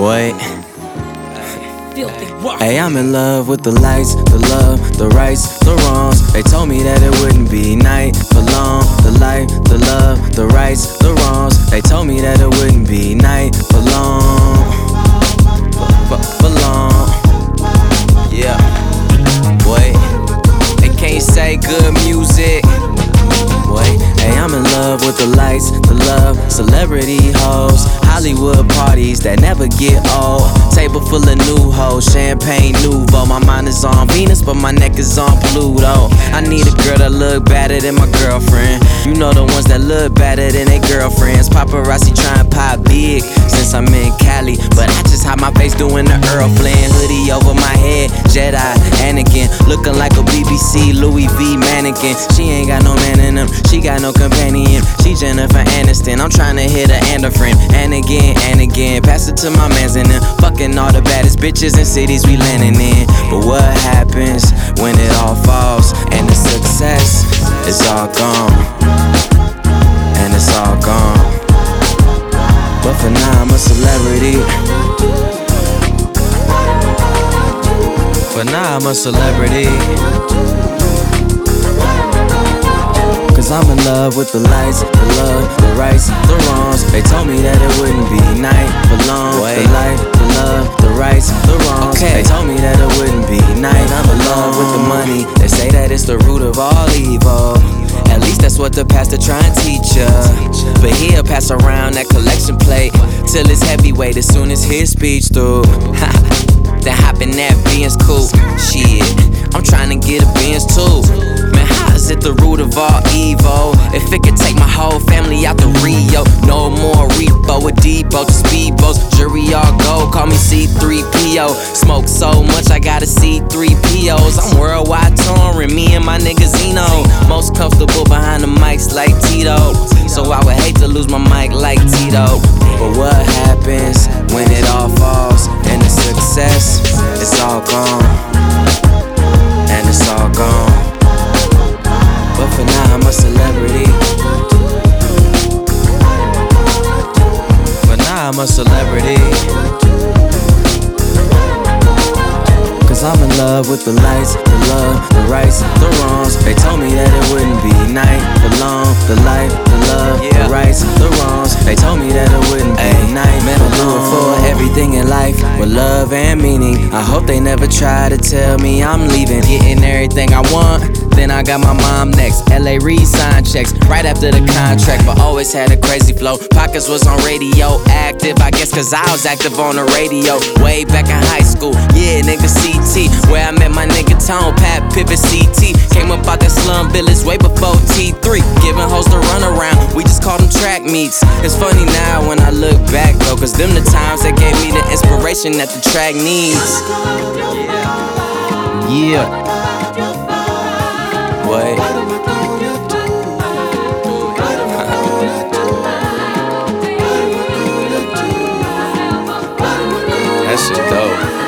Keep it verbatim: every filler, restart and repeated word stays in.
Boy. Filthy rock. Hey, I'm in love with the lights, the love, the rights, the wrongs. They told me that it wouldn't be night for long. The life, the love, the rights, the wrongs. They told me that it wouldn't be night for long. For, for, for long. Yeah. Boy. They can't say good music. Boy. Hey, I'm in love with the lights, the love, celebrity hoes, Hollywood parties that never get old. Table full of new hoes, champagne nouveau. My mind is on Venus, but my neck is on Pluto. I need a girl that look better than my girlfriend. You know the ones that look better than their girlfriends. Paparazzi trying to pop big since I'm in Cali, but I just hide my face doing the Earl Flynn. Hoodie over my head, Jedi, Anakin, looking like a B B C Louis V mannequin. She ain't got no man in them, she got no companion. She Jennifer Aniston, I'm trying to hit her and a friend. And again, and again, pass it to my mans and them. Fucking all the baddest bitches in cities we landing in. But what happens when it all falls and the success is all gone? And it's all gone. But for now I'm a celebrity. For now I'm a celebrity. Cause I'm in love with the lights, the love, the rights, the wrongs. They told me that it wouldn't be night for long. The life, the love, the rights, the wrongs. Okay. They told me that it wouldn't be night. I'm in love with the money. They say that it's the root of all evil. At least that's what the pastor try and teach ya. But he'll pass around that collection plate till it's heavyweight as soon as his speech through. Then hop in that Benz coupe. Shit, I'm trying to get a Benz too. Man, how is it the root of all evil? If it could take my whole family out to Rio, no more repo or depot, just speedboats. Jury all go, call me C three P O. Smoke so much I got a C three P Os. I'm worldwide touring, me and my nigga Zeno. Most comfortable behind the mics like Tito. So I would hate to lose my mic like Tito. But what happens when it all falls and the success is all gone? And it's all gone. But for now I'm a celebrity. For now I'm a celebrity. Cause I'm in love with the lights, the love, the rights, the wrongs. They told me that it wouldn't be night for long. The life, the love, the rights, the wrongs. They told me that it wouldn't be night for long. Man, I'm doing for everything in life with love and meaning. I hope they never try to tell me I'm leaving. Getting everything I want, then I got my mom next. L A re-sign checks right after the contract, but always had a crazy flow. Pockets was on radio active, I guess cause I was active on the radio way back in high school. Yeah, nigga C T, where I met my nigga Tone, Pat Pivot C T. Came up out that slum village way before T three. Giving hoes the runaround, we just called them track meets. It's funny now when I look back though, cause them the times that gave me the inspiration that the track needs. Yeah. Wait. That shit dope.